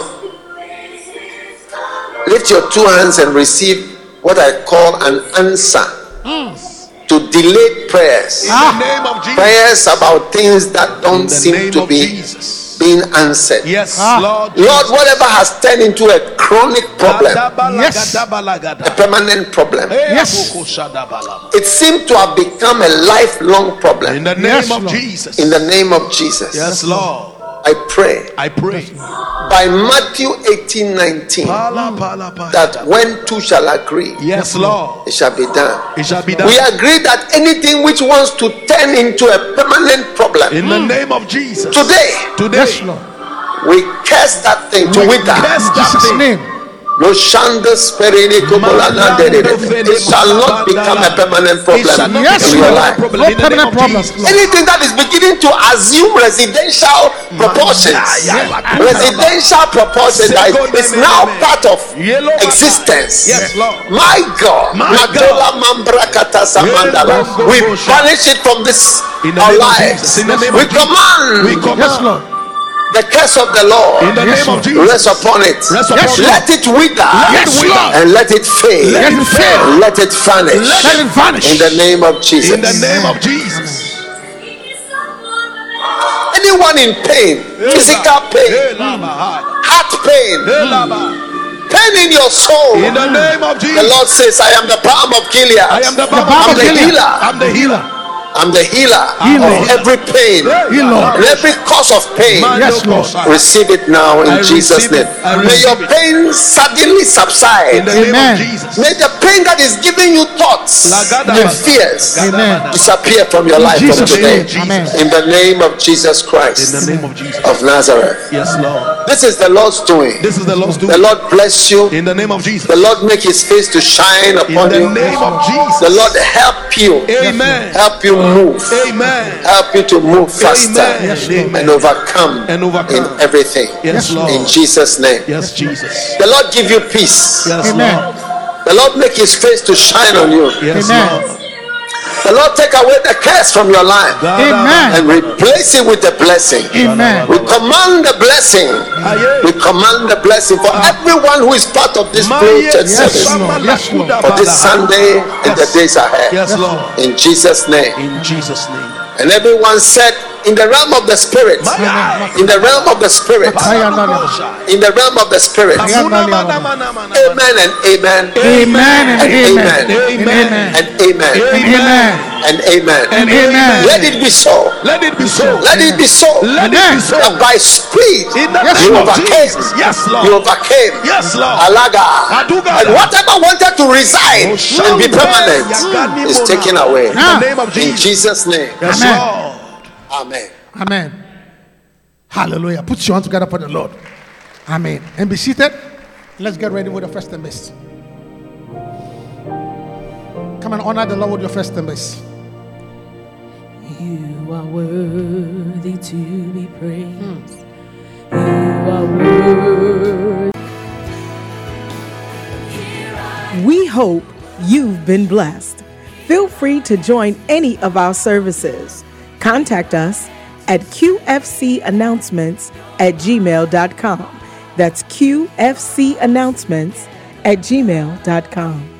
lift your two hands and receive what I call an answer to delayed prayers. In the name of Jesus. Prayers about things that In don't the seem name to of be Jesus. being answered. Yes, Ah. Lord. Lord, whatever has turned into a chronic problem, Yes. a permanent problem, Yes. it seems to have become a lifelong problem. In the name Yes, of Lord. Jesus. In the name of Jesus, Yes, Lord. I pray I pray by Matthew eighteen nineteen that when two shall agree, yes, Lord, it shall be done. it shall be done. We agree that anything which wants to turn into a permanent problem, In the name of Jesus. today Today. Yes, Lord. we curse that thing to We wither. curse In that Jesus' thing. name. No shandas perini kobolana dedede. It shall not become a permanent It shall problem not Yes, become in your a Lord. life. problem. No In the name permanent of problems, Jesus. Lord. Anything that is beginning to assume residential proportions, Yeah, yeah. residential proportions, that is now part of Yellow existence. Yes, Lord. My God, My Matola God. Mambrakata Samandala. Yes, We Lord. banish it from this In the our name of lives. Jesus. In the name We of Jesus. command We command. Yes, Lord. the curse of the Lord In the Yes, name of Lord. Jesus. rest upon it. Rest Yes, upon Let it wither. Let Yes, it wither. Lord. And let it fail. Let it fail. And let it vanish. Let it vanish. In the name of Jesus. In the name Amen. of Jesus. Anyone in pain, physical pain, heart pain, pain in your soul, In the name of the Jesus. Lord says, I am the balm of Gilead. I am the balm balm I'm of the Gilead. healer. I'm the healer. I'm the healer Healer. of every pain, Heal, Lord. and every cause of pain. Yes, Lord. Receive it now in I Jesus' receive name. it. I May your receive it. pain suddenly subside. In the name Amen. of Jesus. May the pain that is giving you thoughts and fears Amen. disappear from your life from Jesus' today. name. Amen. In the name of Jesus In Christ the name of Jesus. of Nazareth. Yes, Lord. This is the Lord's doing. This is the Lord's The doing. Lord bless you. In the name of Jesus. The Lord make his face to shine In upon the you. name of Jesus. The Lord help you. Amen. Help you move. Amen. Help you to move faster Amen. Yes, Lord. and overcome And overcome. in everything. Yes, Lord. In Jesus' name. Yes, Jesus. The Lord give you peace. Yes, Amen. Lord. The Lord make his face to shine on you. Yes, Amen. Lord. The Lord take away the curse from your life Amen. and replace it with the blessing. Amen. We command the blessing. We command the blessing for everyone who is part of this prayer church Yes, service Lord. Yes, Lord. for this Sunday and the days ahead. Yes, Lord. In Jesus' name. In Jesus' name. And everyone said, in the realm of the spirit, in the realm of the spirit, in the realm of the spirit, amen and amen, Amen and and amen. amen, Amen. and amen, Amen. and amen. And amen. Let it be so. Let it be so. Let it be so. Let it be so. That by speed In the Yes, you name of overcame. Jesus. Yes, Lord. You overcame. Yes, Lord. Alaga. Aduga. And whatever wanted to reside and be permanent is taken away. In the name of In Jesus. Jesus' name. Yes, Amen. Lord. Amen. Amen. Hallelujah. Put your hand together for the Lord. Amen. And be seated. Let's get ready with the first and best. Come and honor the Lord with your first and best. You are worthy to be praised. You are worthy. We hope you've been blessed. Feel free to join any of our services. Contact us at Q F C announcements at gmail dot com. That's Q F C announcements at gmail dot com.